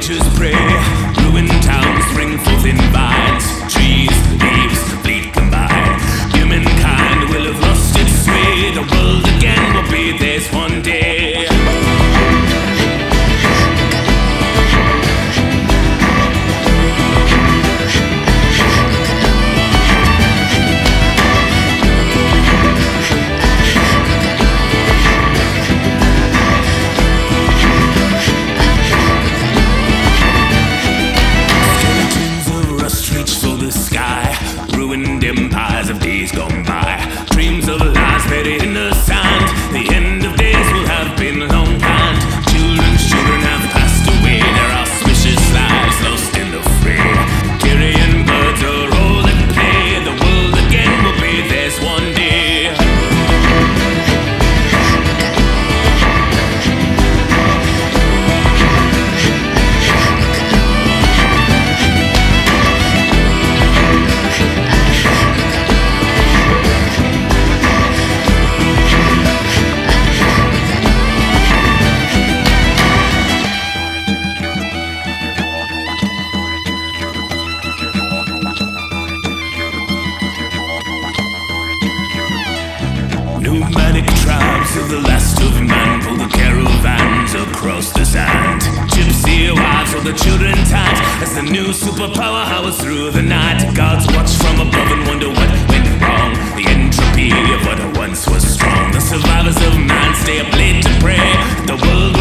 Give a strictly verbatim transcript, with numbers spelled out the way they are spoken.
nature's prey. Ruined towns spring forth in vines. Trees, leaves, fleet combine. Humankind will have lost its sway. The world again will be theirs one day. Ruined empires of days gone by. Dreams of lies buried in the sand. The end of days will have been long planned. Children's children have passed away. Their auspicious lives lost in the fray. Carrion birds are all at play. The world again will be theirs one day. Nomadic tribes of the last of man pull the caravans across the sand. Gypsy wives hold the children tight as the new superpower howls through the night. Gods watch from above and wonder what went wrong. The entropy of what once was strong. The survivors of man stay up late to pray. The world